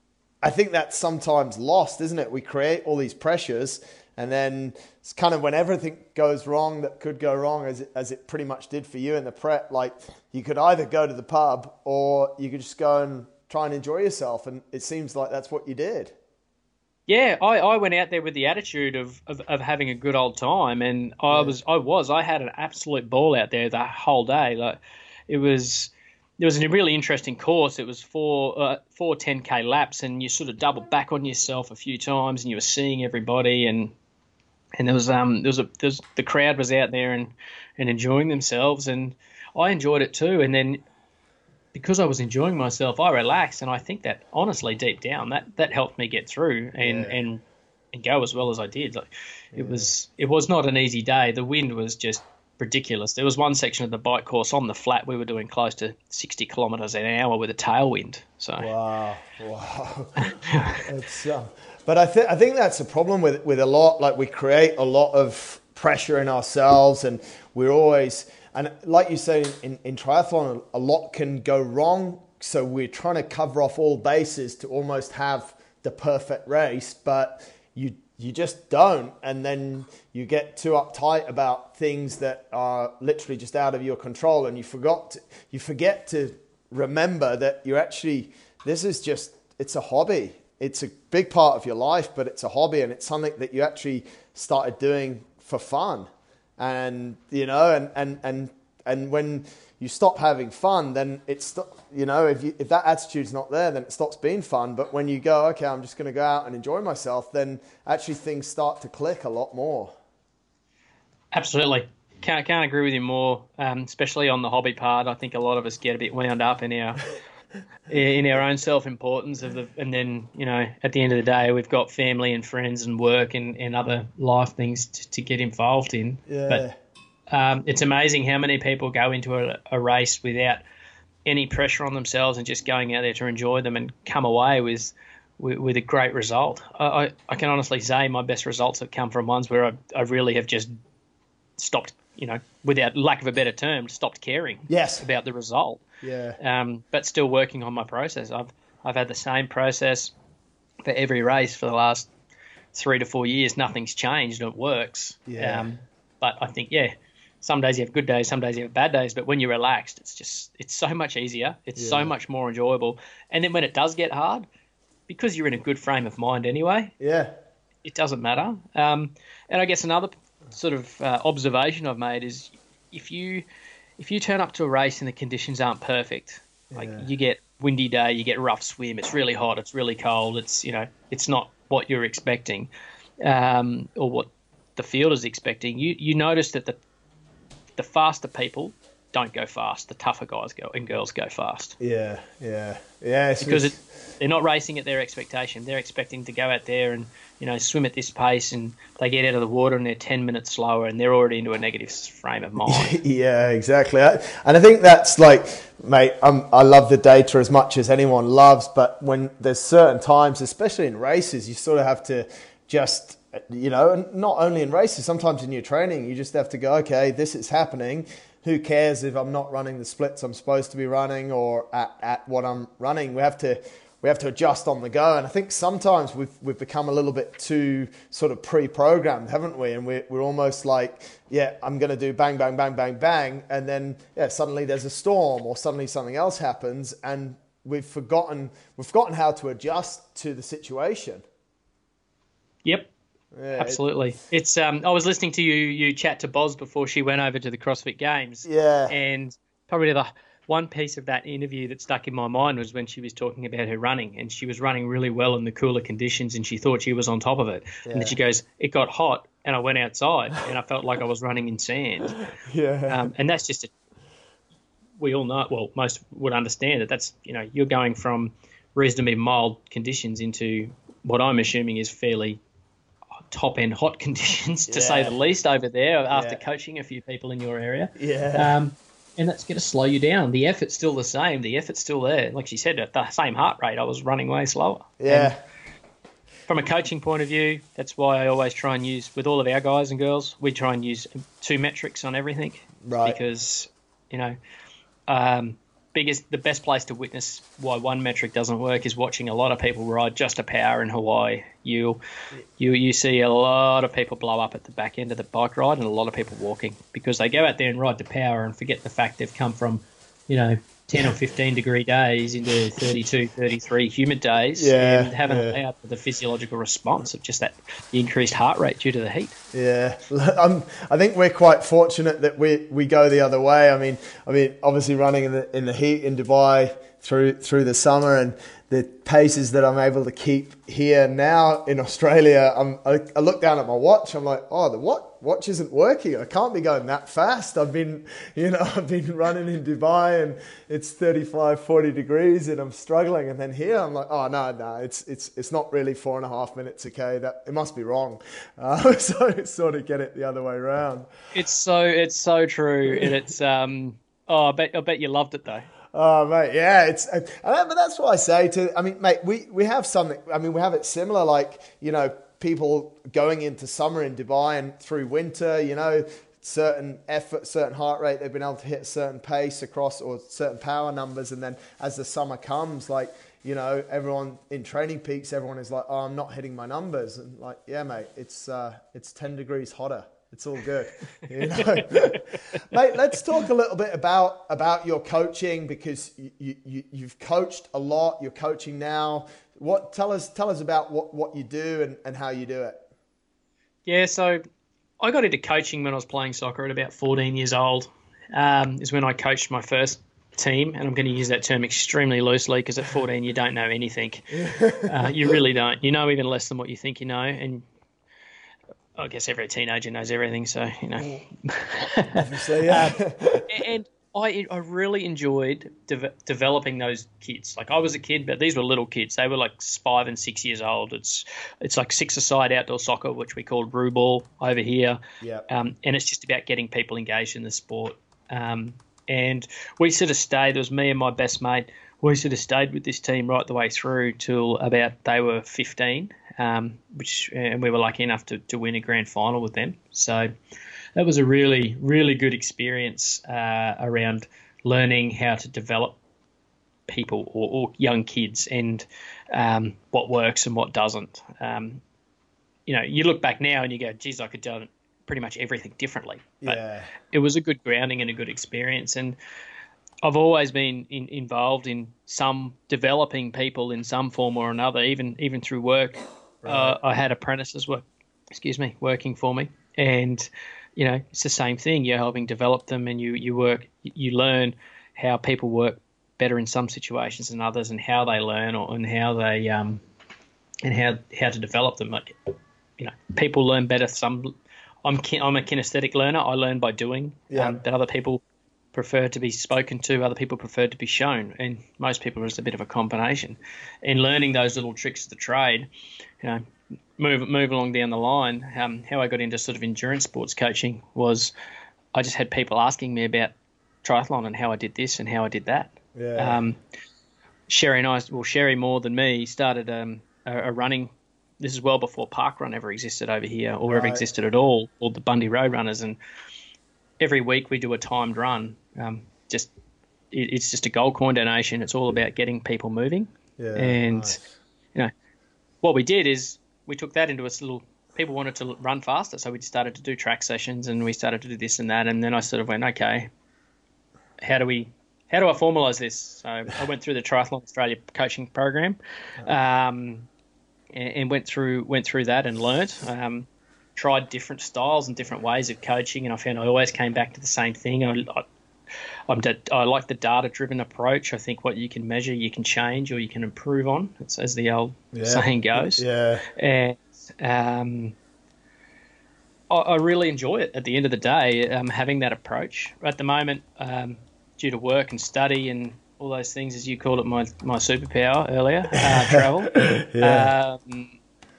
I think that's sometimes lost, isn't it? We create all these pressures, and then it's kind of when everything goes wrong that could go wrong, as it, as it pretty much did for you in the prep. Like, you could either go to the pub or you could just go and try and enjoy yourself, and it seems like that's what you did. yeah, I, I went out there with the attitude of, of, of having a good old time, and I Yeah. was I was I had an absolute ball out there the whole day. Like it was. It was a really interesting course. It was four uh, four ten K laps, and you sort of doubled back on yourself a few times, and you were seeing everybody, and and there was um there was a there was, the crowd was out there and, and enjoying themselves, and I enjoyed it too. And then because I was enjoying myself, I relaxed, and I think that honestly, deep down, that, that helped me get through and, Yeah. and and go as well as I did. Like it yeah. was it was not an easy day. The wind was just ridiculous. There was one section of the bike course on the flat we were doing close to sixty kilometres an hour with a tailwind. So wow, wow. it's, um, but I think I think that's a problem with with a lot. Like, we create a lot of pressure in ourselves, and we're always, and like you say, in, in triathlon, a lot can go wrong. So we're trying to cover off all bases to almost have the perfect race, but you you just don't. And then you get too uptight about things that are literally just out of your control. And you forgot, to, you forget to remember that you're actually, this is just, it's a hobby. It's a big part of your life, but it's a hobby, and it's something that you actually started doing for fun. And, you know, and, and, and, and when you stop having fun, then it's, you know, if you, if that attitude's not there, then it stops being fun. But when you go, okay, I'm just going to go out and enjoy myself, then actually things start to click a lot more. Absolutely. Can't, can't agree with you more, um, especially on the hobby part. I think a lot of us get a bit wound up in our in our own self-importance of the, and then, you know, at the end of the day, we've got family and friends and work and, and other life things to, to get involved in. Yeah. But um, it's amazing how many people go into a, a race without any pressure on themselves and just going out there to enjoy them and come away with with, with a great result. I, I, I can honestly say my best results have come from ones where I, I really have just stopped, you know, without lack of a better term, stopped caring yes. about the result. Yeah. Um, but still working on my process. I've I've had the same process for every race for the last three to four years. Nothing's changed. It works. Yeah. Um, but I think, yeah, some days you have good days, some days you have bad days. But when you're relaxed, it's just it's so much easier. It's Yeah. so much more enjoyable. And then when it does get hard, because you're in a good frame of mind anyway, Yeah. it doesn't matter. Um, and I guess another sort of uh, observation I've made is if you if you turn up to a race and the conditions aren't perfect, like Yeah. you get windy day, you get rough swim, it's really hot, it's really cold, it's, you know, it's not what you're expecting, um, or what the field is expecting. You you notice that the the faster people don't go fast, the tougher guys go and girls go fast. Yeah. Yeah. Yeah. It's, Because it's, it, they're not racing at their expectation. They're expecting to go out there and, you know, swim at this pace, and they get out of the water and they're ten minutes slower and they're already into a negative frame of mind. yeah, exactly. I, and I think that's like, mate, I'm, I love the data as much as anyone loves, but when there's certain times, especially in races, you sort of have to just, you know, and not only in races, sometimes in your training, you just have to go, okay, this is happening. Who cares if I'm not running the splits I'm supposed to be running or at, at what I'm running? We have to we have to adjust on the go. And I think sometimes we've we've become a little bit too sort of pre-programmed, haven't we? And we're we're almost like, yeah, I'm going to do bang, bang, bang, bang, bang, and then yeah, suddenly there's a storm or suddenly something else happens, and we've forgotten we've forgotten how to adjust to the situation. Yep. Yeah, Absolutely. It's um I was listening to you you chat to Boz before she went over to the CrossFit Games. Yeah. And probably the one piece of that interview that stuck in my mind was when she was talking about her running, and she was running really well in the cooler conditions and she thought she was on top of it. Yeah. And then she goes, it got hot and I went outside and I felt like I was running in sand. Yeah. Um, and that's just a, we all know, well, most would understand that that's, you know, you're going from reasonably mild conditions into what I'm assuming is fairly top-end hot conditions, to yeah. say the least, over there after yeah. coaching a few people in your area. Yeah. Um, and that's going to slow you down. The effort's still the same. The effort's still there. Like she said, at the same heart rate, I was running way slower. Yeah. And from a coaching point of view, that's why I always try and use, with all of our guys and girls, we try and use two metrics on everything. Right. Because, you know, um, biggest the best place to witness why one metric doesn't work is watching a lot of people ride just a power in Hawaii. You you you see a lot of people blow up at the back end of the bike ride and a lot of people walking because they go out there and ride the power and forget the fact they've come from, you know, ten or fifteen degree days into thirty-two, thirty-three humid days yeah, and haven't yeah. allowed for the physiological response of just that the increased heart rate due to the heat. Yeah, I'm, I think we're quite fortunate that we, we go the other way. I mean, I mean, obviously running in the in the heat in Dubai through through the summer, and the paces that I'm able to keep here now in Australia, I'm, I, I look down at my watch. I'm like, oh, the what watch isn't working. I can't be going that fast. I've been, you know, I've been running in Dubai and it's thirty-five, forty degrees and I'm struggling. And then here I'm like, oh no, no, it's it's it's not really four and a half minutes. Okay, that it must be wrong. Uh, so sort of get it the other way around. It's so it's so true, and it's um. Oh, I bet I bet you loved it though. Oh, mate, yeah, it's, uh, but that's what I say to, I mean, mate, we, we have something, I mean, we have it similar, like, you know, people going into summer in Dubai and through winter, you know, certain effort, certain heart rate, they've been able to hit a certain pace across or certain power numbers. And then as the summer comes, like, you know, everyone in Training Peaks, everyone is like, oh, I'm not hitting my numbers. And like, yeah, mate, it's uh, it's ten degrees hotter. It's all good. You know? Mate, let's talk a little bit about, about your coaching, because you, you, you've coached a lot. You're coaching now. What tell us tell us about what, what you do and, and how you do it. Yeah, so I got into coaching when I was playing soccer at about fourteen years old. Um, is when I coached my first team, and I'm going to use that term extremely loosely because at fourteen you don't know anything. Uh, you really don't. You know even less than what you think you know, and I guess every teenager knows everything, so, you know. Obviously, yeah. um, and I I really enjoyed de- developing those kids. Like, I was a kid, but these were little kids. They were like five and six years old. It's it's like six-a-side outdoor soccer, which we called Brew Ball over here. Yeah. Um, and it's just about getting people engaged in the sport. Um, and we sort of stayed, there was me and my best mate, we sort of stayed with this team right the way through till about they were fifteen, um, which and we were lucky enough to, to win a grand final with them. So that was a really, really good experience uh, around learning how to develop people or, or young kids and um, what works and what doesn't. Um, you know, you look back now and you go, geez, I could do pretty much everything differently. But Yeah. it was a good grounding and a good experience. And I've always been in, involved in some developing people in some form or another, even even through work. Right. Uh, I had apprentices work, excuse me, working for me, and you know it's the same thing. You're helping develop them, and you you work, you learn how people work better in some situations than others, and how they learn, or and how they um and how how to develop them. Like, you know, people learn better. Some I'm I'm a kinesthetic learner. I learn by doing. Yeah. Um, but other people prefer to be spoken to, other people prefer to be shown, and most people are just a bit of a combination. In learning those little tricks of the trade, you know, move move along down the line, um, how I got into sort of endurance sports coaching was I just had people asking me about triathlon and how I did this and how I did that. Yeah. Um, Sherry and I, well, Sherry more than me, started um, a, a running. This is well before parkrun ever existed over here or ever Right. existed at all, called the Bundy Road Runners, and every week we do a timed run. Um, just it, it's just a gold coin donation. It's all about getting people moving. Yeah. and Nice. you know what we did is we took that into a little. People wanted to run faster, so we started to do track sessions, and we started to do this and that. And then I sort of went, okay, how do we how do I formalise this? So I went through the Triathlon Australia coaching program, um, and, and went through went through that and learnt. Um, tried different styles and different ways of coaching, and I found I always came back to the same thing. I, I, I'm da- I like the data-driven approach. I think what you can measure, you can change or you can improve on, it's, as the old Yeah. saying goes. Yeah. And um, I, I really enjoy it at the end of the day, um, having that approach. At the moment, um, due to work and study and all those things, as you called it, my, my superpower earlier, uh, travel. Yeah. Um,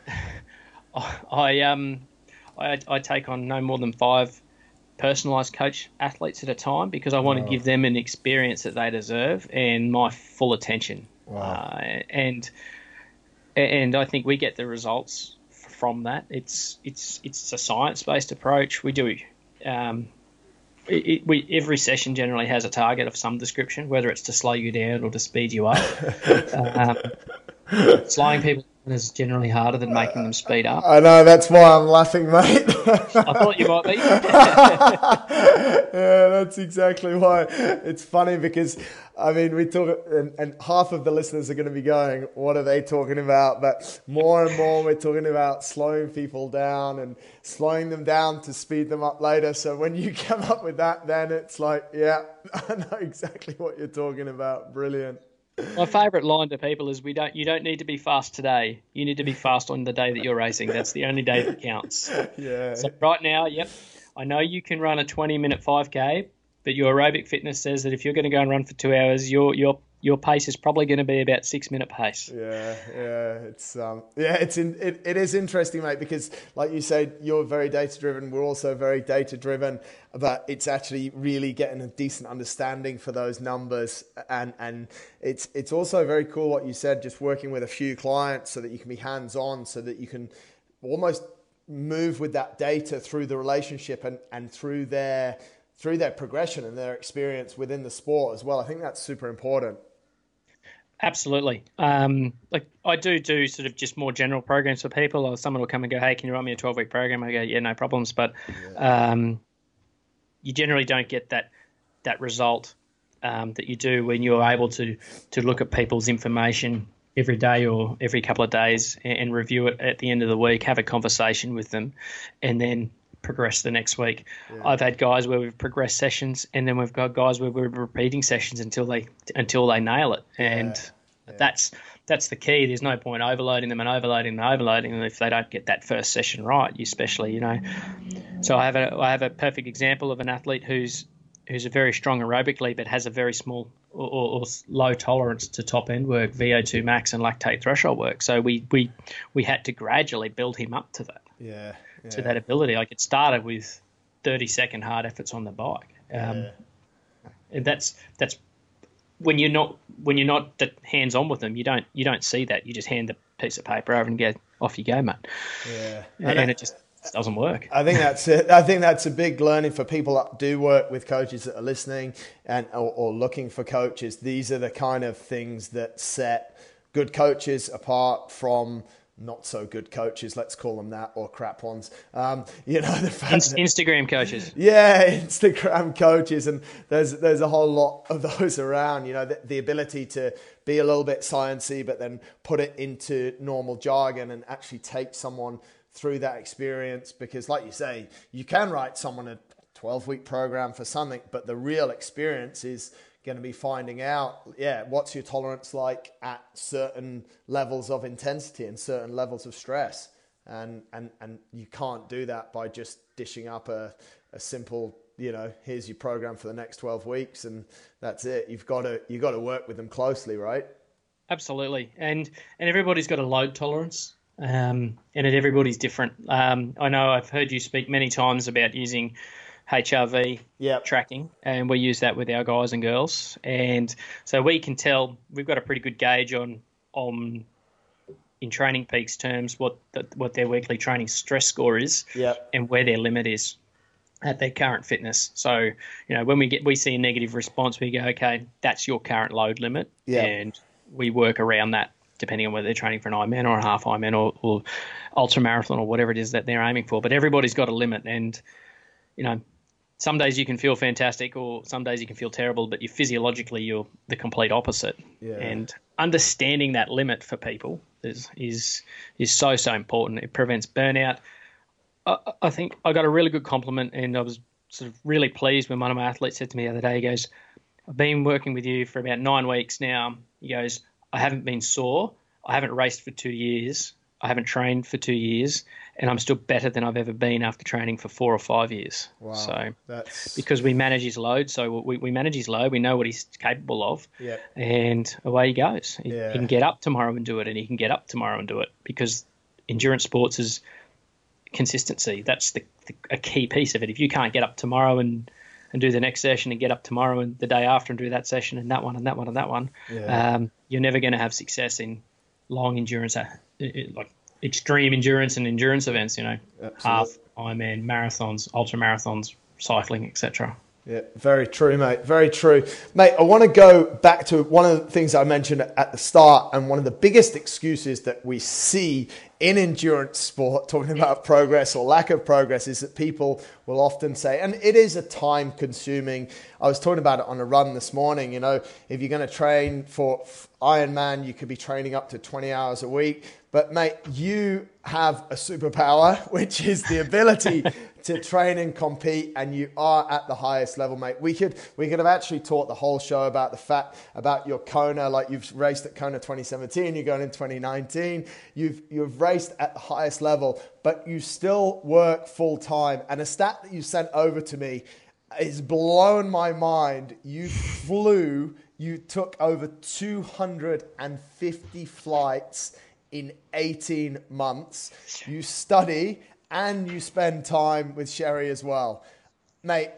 I um I, I take on no more than five personalised coach athletes at a time because I want Wow. to give them an experience that they deserve and my full attention. Wow. Uh, and and I think we get the results from that. It's it's it's a science based approach. We do. Um, it, it, we every session generally has a target of some description, whether it's to slow you down or to speed you up. um, slowing people down is generally harder than making them speed up. I know, that's why I'm laughing, mate. I thought you might be. Yeah, that's exactly why. It's funny because, I mean, we talk, and, and half of the listeners are going to be going, what are they talking about? But more and more we're talking about slowing people down and slowing them down to speed them up later. So when you come up with that, then it's like, yeah, I know exactly what you're talking about. Brilliant. My favourite line to people is, "We don't. You don't need to be fast today. You need to be fast on the day that you're racing. That's the only day that counts." Yeah. So right now, yep, I know you can run a twenty-minute five K, but your aerobic fitness says that if you're going to go and run for two hours, your your your pace is probably going to be about six-minute pace. Yeah, yeah, it's um, yeah, it's in, it, it is interesting, mate, because like you said, you're very data driven. We're also very data driven, but it's actually really getting a decent understanding for those numbers, and and it's it's also very cool what you said, just working with a few clients so that you can be hands on, so that you can almost move with that data through the relationship and, and through their through their progression and their experience within the sport as well. I think that's super important. Absolutely. Um, like I do do sort of just more general programs for people, or someone will come and go, hey, can you write me a twelve week program? I go, yeah, no problems. But yeah. um, you generally don't get that that result um, that you do when you're able to to look at people's information every day or every couple of days and, and review it at the end of the week, have a conversation with them, and then progress the next week. Yeah. I've had guys where we've progressed sessions, and then we've got guys where we're repeating sessions until they until they nail it. And yeah. Yeah. that's that's the key. There's no point overloading them and overloading them and overloading them if they don't get that first session right, especially, you know. So I have a I have a perfect example of an athlete who's who's a very strong aerobically but has a very small or, or, or low tolerance to top end work, V O two max and lactate threshold work. So we we we had to gradually build him up to that. Yeah. Yeah. To that ability. Like it started with thirty second hard efforts on the bike. Um, yeah. And that's that's when you're not when you're not hands on with them, you don't you don't see that. You just hand the piece of paper over and get off you go, mate. Yeah, and, and it just doesn't work. I think that's it. I think that's a big learning for people that do work with coaches that are listening and or, or looking for coaches. These are the kind of things that set good coaches apart from not so good coaches, let's call them that, or crap ones. Um, you know, the fact Inst- Instagram coaches. Yeah, Instagram coaches, and there's there's a whole lot of those around. You know, the, the ability to be a little bit sciencey, but then put it into normal jargon and actually take someone through that experience. Because, like you say, you can write someone a twelve week program for something, but the real experience is going to be finding out, yeah, what's your tolerance like at certain levels of intensity and certain levels of stress. And and and you can't do that by just dishing up a, a simple, you know, here's your program for the next twelve weeks and that's it. You've got to you've got to work with them closely, right? Absolutely. And and everybody's got a load tolerance. Um, and it, everybody's different. Um, I know I've heard you speak many times about using H R V yep. tracking, and we use that with our guys and girls. And so we can tell we've got a pretty good gauge on on in Training Peaks terms what the, what their weekly training stress score is yep. and where their limit is at their current fitness. So, you know, when we get we see a negative response, we go, okay, that's your current load limit, yep. and we work around that depending on whether they're training for an Ironman or a half Ironman or, or ultra marathon or whatever it is that they're aiming for. But everybody's got a limit, and you know, some days you can feel fantastic or some days you can feel terrible, but you physiologically you're the complete opposite. Yeah. And understanding that limit for people is is is so so important. It prevents burnout. I, I think I got a really good compliment, and I was sort of really pleased when one of my athletes said to me the other day, he goes, "I've been working with you for about nine weeks now." He goes, "I haven't been sore. I haven't raced for two years. I haven't trained for two years, and I'm still better than I've ever been after training for four or five years." Wow, so that's... because we manage his load, so we, we manage his load, we know what he's capable of, yeah. and away he goes. He, yeah. he can get up tomorrow and do it, and he can get up tomorrow and do it, because endurance sports is consistency. That's the, the a key piece of it. If you can't get up tomorrow and and do the next session and get up tomorrow and the day after and do that session and that one and that one and that one, yeah. um, you're never going to have success in long endurance, uh, like extreme endurance and endurance events, you know, Absolutely. half, Ironman, marathons, ultra marathons, cycling, et cetera. Yeah, very true, mate. Very true. Mate, I want to go back to one of the things I mentioned at the start, and one of the biggest excuses that we see in endurance sport, talking about progress or lack of progress, is that people will often say, and it is a time consuming, I was talking about it on a run this morning, you know, if you're going to train for Ironman, you could be training up to twenty hours a week. But mate, you have a superpower, which is the ability to train and compete, and you are at the highest level, mate. We could we could have actually taught the whole show about the fact about your Kona, like you've raced at Kona twenty seventeen, you're going in twenty nineteen, you've you've raced at the highest level, but you still work full time. And a stat that you sent over to me is blown my mind. You flew, you took over two hundred fifty flights in eighteen months. You study and you spend time with Sherry as well. Mate,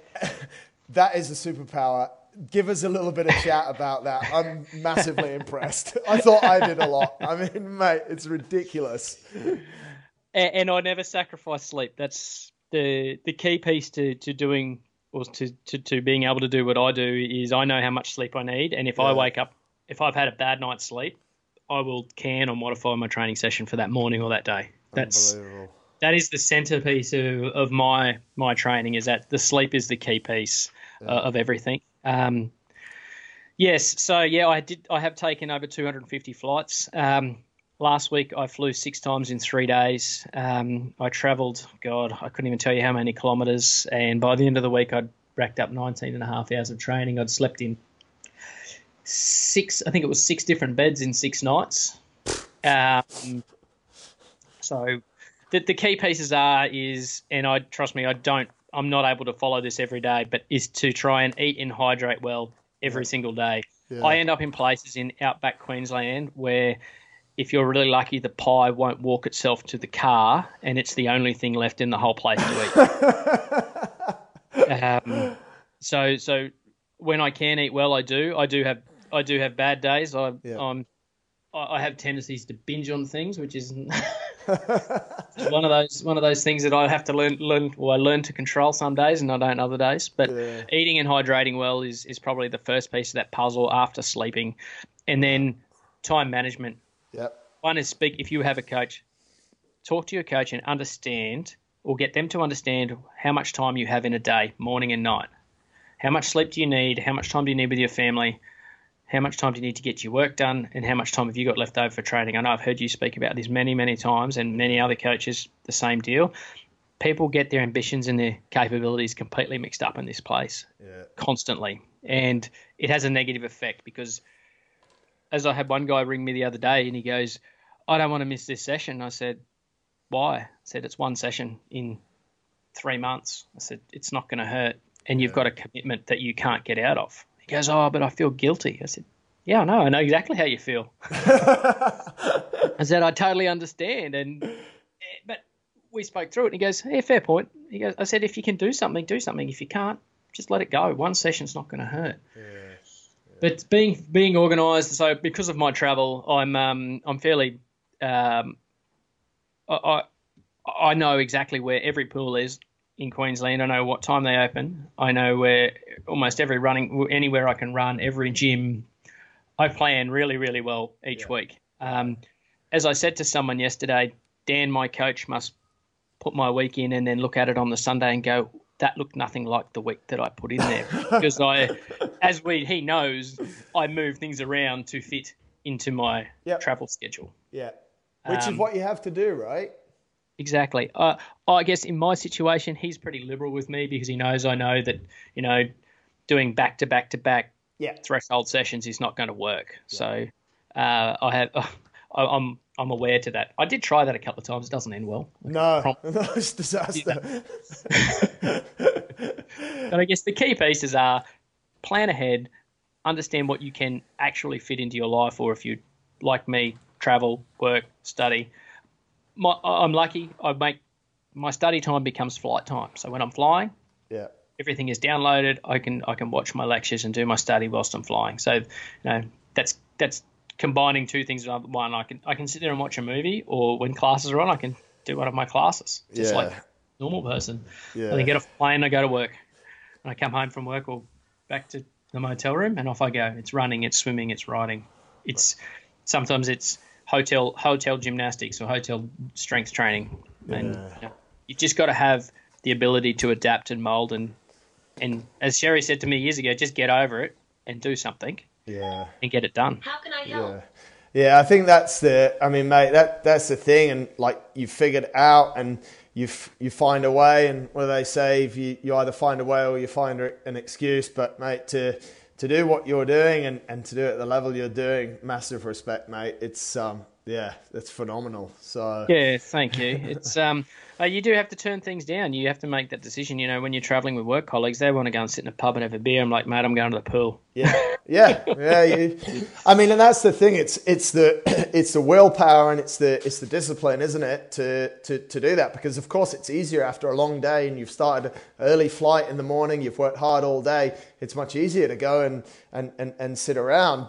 that is a superpower. Give us a little bit of chat about that. I'm massively impressed. I thought I did a lot. I mean, mate, it's ridiculous. and, and I never sacrifice sleep. That's the the key piece to, to doing or to, to, to being able to do what I do is I know how much sleep I need, and if yeah. I wake up, if I've had a bad night's sleep, I will can or modify my training session for that morning or that day. That's that is the centerpiece of, of my my training. Is that the sleep is the key piece yeah. uh, of everything. Um, yes, so yeah, I did. I have taken over two hundred fifty flights. Um, last week I flew six times in three days. Um, I travelled, God, I couldn't even tell you how many kilometres. And by the end of the week, I'd racked up nineteen and a half hours of training. I'd slept in six, I think it was six different beds in six nights. Um, so the, the key pieces are is, and I trust me, I don't, I'm not able to follow this every day, but is to try and eat and hydrate well every yeah. single day. Yeah. I end up in places in outback Queensland where if you're really lucky, the pie won't walk itself to the car and it's the only thing left in the whole place to eat. um, so, so when I can eat well, I do. I do have, I do have bad days. I, yeah. I'm, I have tendencies to binge on things, which is one of those one of those things that I have to learn learn or I learn to control some days and I don't other days. But yeah. eating and hydrating well is is probably the first piece of that puzzle after sleeping, and then time management. Yep. One is speak if you have a coach, talk to your coach and understand or get them to understand how much time you have in a day, morning and night. How much sleep do you need? How much time do you need with your family? How much time do you need to get your work done, and how much time have you got left over for training? I know I've heard you speak about this many, many times, and many other coaches, the same deal. People get their ambitions and their capabilities completely mixed up in this place yeah. constantly, and it has a negative effect because as I had one guy ring me the other day, and he goes, I don't want to miss this session. I said, why? I said, it's one session in three months. I said, it's not going to hurt, and you've yeah. got a commitment that you can't get out of. He goes, oh, but I feel guilty. I said, yeah, I know. I know exactly how you feel. I said, I totally understand. And but we spoke through it. And he goes, yeah, fair point. He goes, I said, if you can do something, do something. If you can't, just let it go. One session's not going to hurt. Yeah. Yeah. But being being organised, so because of my travel, I'm um I'm fairly um I I, I know exactly where every pool is in Queensland. I know what time they open. I know where almost every running, anywhere I can run, every gym. I plan really, really well each yeah. week. Um, as I said to someone yesterday, Dan, my coach, must put my week in and then look at it on the Sunday and go, that looked nothing like the week that I put in there. Because I, as we he knows, I move things around to fit into my yep. travel schedule. Yeah, which um, is what you have to do, right? Exactly. Uh, I guess in my situation, he's pretty liberal with me because he knows I know that, you know, doing back to back to back yeah. threshold sessions is not going to work. Yeah. So uh, I have, uh, I, I'm I'm aware to that. I did try that a couple of times. It doesn't end well. No, Prom- no, it's disaster. But I guess the key pieces are plan ahead, understand what you can actually fit into your life, or if you, like me, travel, work, study. My, I'm lucky. I make my study time becomes flight time. So when I'm flying, yeah, everything is downloaded. I can I can watch my lectures and do my study whilst I'm flying. So, you know, that's that's combining two things into one. I can I can sit there and watch a movie, or when classes are on, I can do one of my classes, just yeah. like a normal person. Yeah. And then get off the plane, I go to work, and I come home from work or back to the motel room, and off I go. It's running, it's swimming, it's riding. It's sometimes it's hotel hotel gymnastics or hotel strength training, and yeah. you know, you've just got to have the ability to adapt and mold. And and as Sherry said to me years ago, just get over it and do something. Yeah. And get it done. How can I help? Yeah. Yeah, I think that's the. I mean, mate, that that's the thing, and like you figured it out, and you you find a way, and what do they say? If you, you either find a way or you find an excuse. But mate, to to do what you're doing and, and to do it at the level you're doing, massive respect, mate. It's um yeah, it's phenomenal. So yeah, thank you. It's um uh, you do have to turn things down. You have to make that decision. You know, when you're traveling with work colleagues, they want to go and sit in a pub and have a beer. I'm like, mate, I'm going to the pool. Yeah, yeah, yeah. You, I mean, and that's the thing. It's it's the it's the willpower and it's the it's the discipline, isn't it, to to to do that? Because of course it's easier after a long day and you've started an early flight in the morning. You've worked hard all day. It's much easier to go and and and, and sit around, but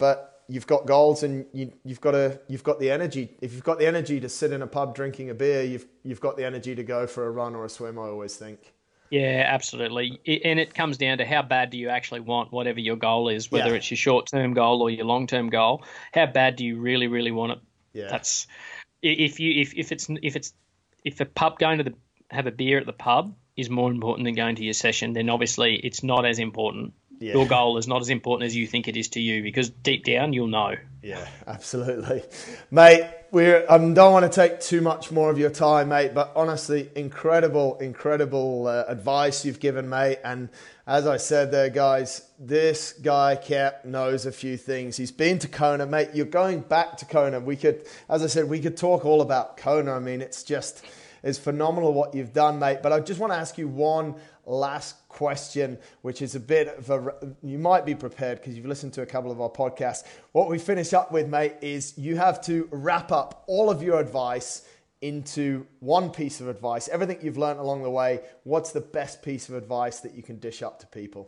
you've got goals and you, you've got to, you've got the energy. If you've got the energy to sit in a pub drinking a beer, you've you've got the energy to go for a run or a swim, I always think. Yeah, absolutely. And it comes down to how bad do you actually want whatever your goal is, whether Yeah. it's your short-term goal or your long-term goal. How bad do you really, really want it? Yeah. That's if you if, if it's if it's if a pub going to the have a beer at the pub is more important than going to your session, then obviously it's not as important. Yeah. Your goal is not as important as you think it is to you, because deep down you'll know. Yeah, absolutely. Mate, we're, I don't want to take too much more of your time, mate, but honestly, incredible, incredible uh, advice you've given, mate. And as I said there, guys, this guy, Cap, knows a few things. He's been to Kona, mate. You're going back to Kona. We could, as I said, we could talk all about Kona. I mean, it's just, it's phenomenal what you've done, mate. But I just want to ask you one last question, which is a bit of a, you might be prepared because you've listened to a couple of our podcasts. What we finish up with, mate, is you have to wrap up all of your advice into one piece of advice. Everything you've learned along the way, what's the best piece of advice that you can dish up to people?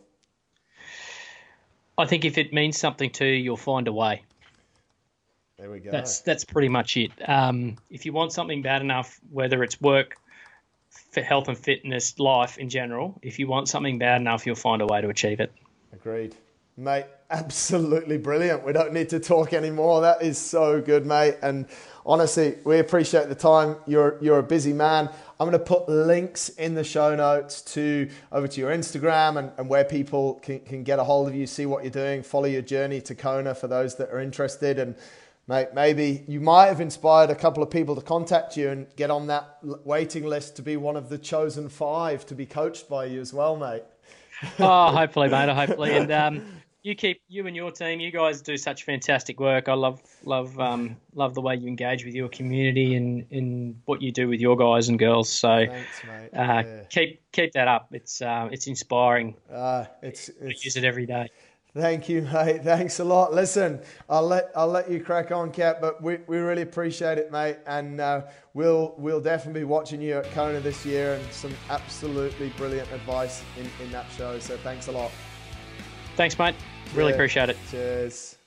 I think if it means something to you, you'll find a way. There we go. That's that's pretty much it. Um, if you want something bad enough, whether it's work, for health and fitness, life in general, if you want something bad enough, you'll find a way to achieve it. Agreed. Mate, absolutely brilliant. We don't need to talk anymore. That is so good, mate. And honestly, we appreciate the time. You're you're a busy man. I'm going to put links in the show notes to over to your Instagram and, and where people can, can get a hold of you, see what you're doing, follow your journey to Kona for those that are interested. And mate, maybe you might have inspired a couple of people to contact you and get on that waiting list to be one of the chosen five to be coached by you as well, mate. Oh, hopefully, mate. Hopefully, and um, you keep you and your team. You guys do such fantastic work. I love love um, love the way you engage with your community and, and what you do with your guys and girls. So, Thanks, mate. Uh, Yeah. keep keep that up. It's uh, it's inspiring. Uh, it's, it's I use it every day. Thank you, mate. Thanks a lot. Listen, I'll let I'll let you crack on, Cap, but we, we really appreciate it, mate. And uh, we'll we'll definitely be watching you at Kona this year, and some absolutely brilliant advice in, in that show. So thanks a lot. Thanks, mate. Really Yeah. appreciate it. Cheers.